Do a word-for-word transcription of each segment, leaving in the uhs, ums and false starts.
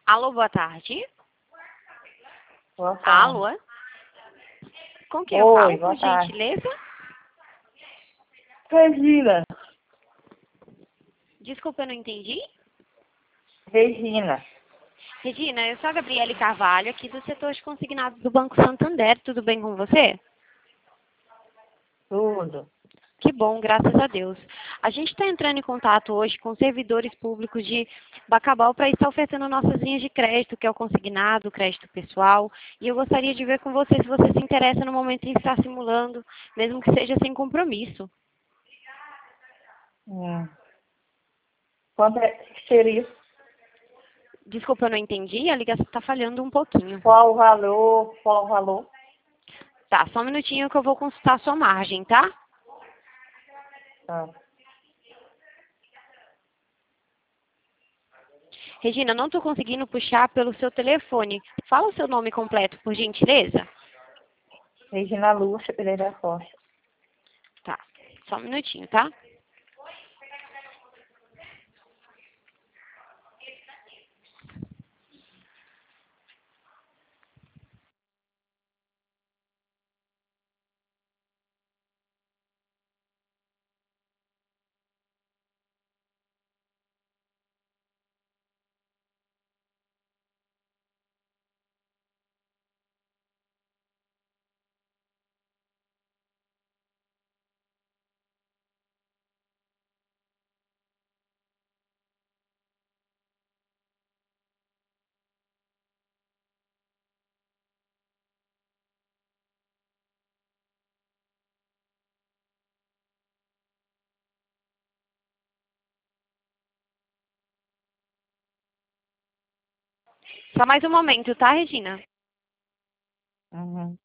Alô, boa tarde. Boa tarde. Alô? Com quem eu Oi, falo, boa por tarde. gentileza? Regina. Desculpa, eu não entendi. Regina. Regina, eu sou a Gabriele Carvalho, aqui do setor de consignados do Banco Santander. Tudo bem com você? Tudo. Que bom, graças a Deus. A gente está entrando em contato hoje com servidores públicos de Bacabal para estar oferecendo nossas linhas de crédito, que é o consignado, o crédito pessoal. E eu gostaria de ver com você se você se interessa no momento em estar simulando, mesmo que seja sem compromisso. Hum. Quanto é que seria? Desculpa, eu não entendi, a ligação está falhando um pouquinho. Qual o valor? Qual o valor? Tá, só um minutinho que eu vou consultar a sua margem, tá? Ah. Regina, não estou conseguindo puxar pelo seu telefone. Fala o seu nome completo, por gentileza. Regina Lúcia Pereira Costa. Tá, só um minutinho, tá? Só mais um momento, tá, Regina? Uhum.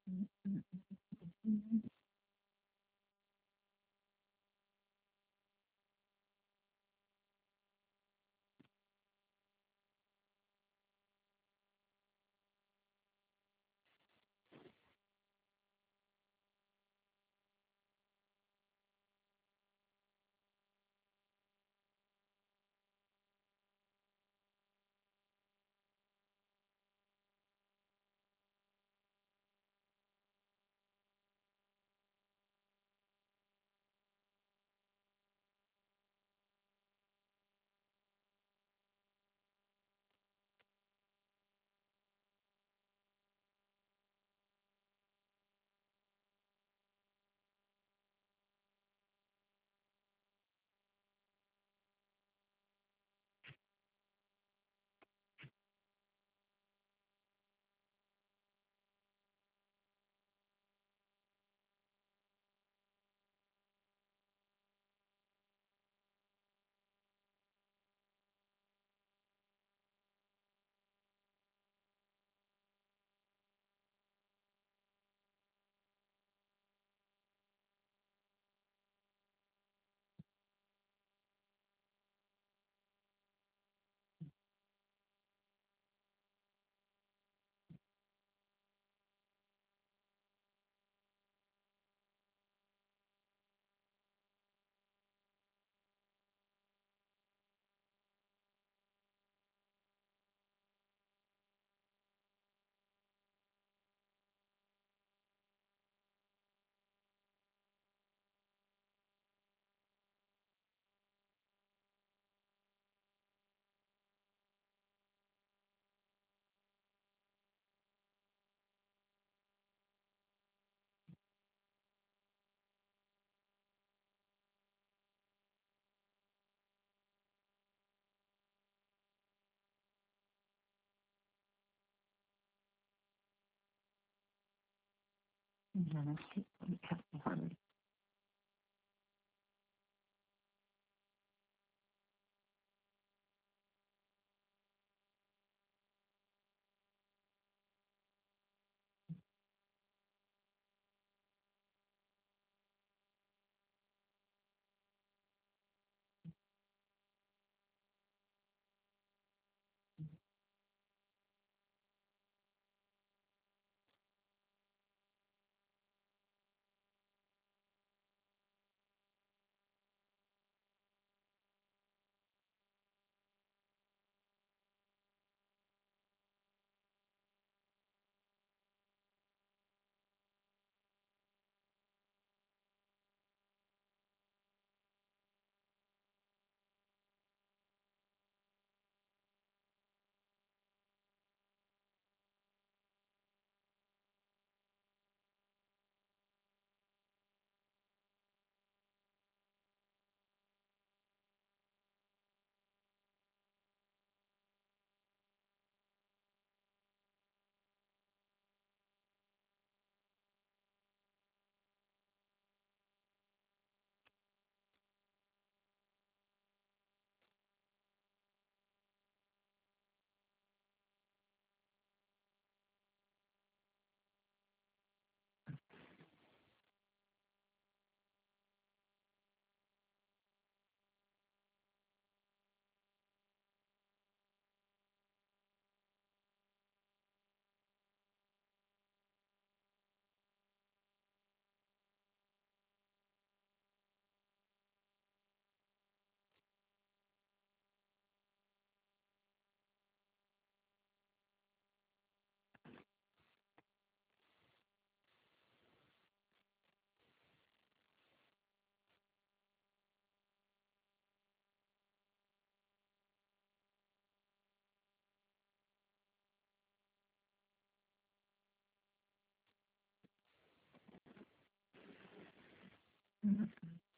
Mhm.